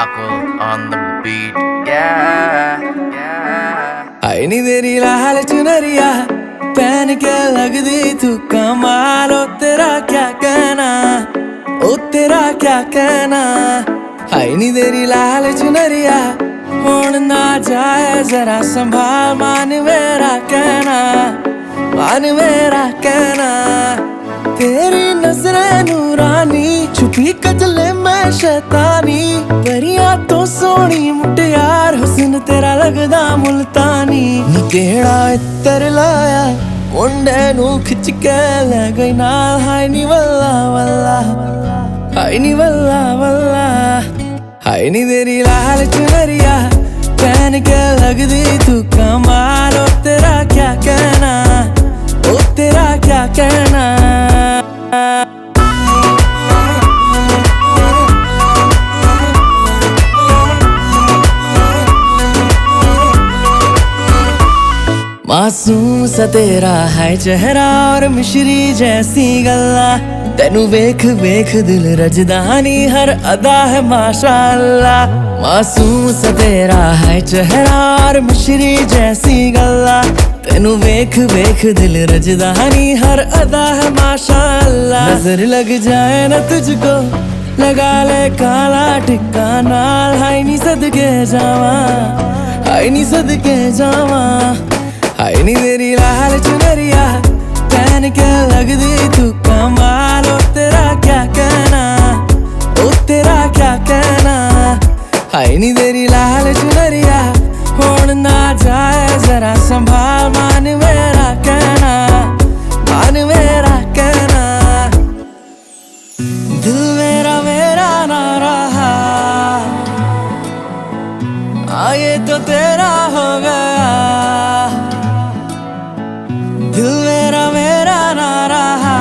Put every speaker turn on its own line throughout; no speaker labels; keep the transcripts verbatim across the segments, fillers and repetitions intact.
Michael on the beat, yeah, yeah.
आई नी तेरी लाल चुनरिया पहन के लगदी तू कमाल, ओ तेरा क्या कहना, ओ तेरा क्या कहना। आई नी तेरी लाल चुनरिया होड़ ना जाए जरा संभाल, मान मेरा कहना, मान मेरा कहना। तेरी नजरें नूरानी छुपी कजले में शैतानी, परियां तो सोनी मुटियार हुस्न तेरा लगदा मुल्तानी। नी केड़ा इत्तर लाया मुंडे नू खिच के ले गई नाल, हाय नी वल्ला वल्ला, हाय नी वल्ला वल्ला। हाय नी तेरी लाल चुनरिया पहन के लगदी तू कमाल, ओ तेरा क्या कहना, ओ तेरा क्या कहना। मासूम सा तेरा है चेहरा और मिश्री जैसी गल्ला, तेनू वेख वेख दिल रजदानी हर अदा है माशाअल्लाह। मासूम सा तेरा है चेहरा और मिश्री जैसी गल्ला, तेनू वेख वेख दिल रजदानी हर अदा है माशाअल्लाह। नजर लग जाए न तुझको लगा ले काला टिक्का नाल, हाय नी सदके जावा, हाय नी सदके जावा। हाय नी तेरी लाल चुनरिया पहन के लगदी तू कमाल, ओ तेरा क्या कहना, ओ तेरा क्या कहना। हाय नी तेरी लाल चुनरिया होड़ ना जाए जरा संभाल, मान मेरा कहना, मान मेरा कहना। दिल मेरा मेरा ना रहा, आए तो तेरा हो गया। दिल मेरा मेरा ना रहा,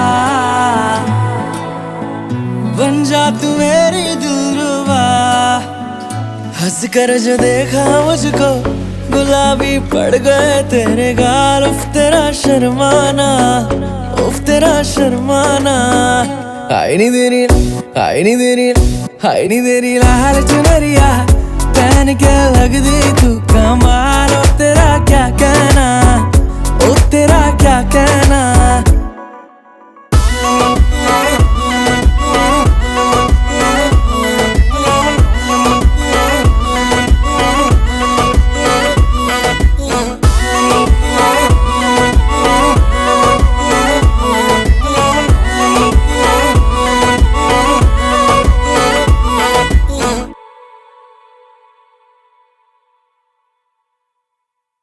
बन जा तू मेरी दिलरुबा। हंस कर जो देखा मुझको गुलाबी पड़ गए तेरे गाल, उफ तेरा शर्माना, उफ तेरा शर्माना। हाय नी तेरी, हाय नी तेरी, हाय नी तेरी लाल चुनरिया पहन के लगदी तू कमाल, ओ तेरा क्या कहना, ओ तेरा क्या कहना।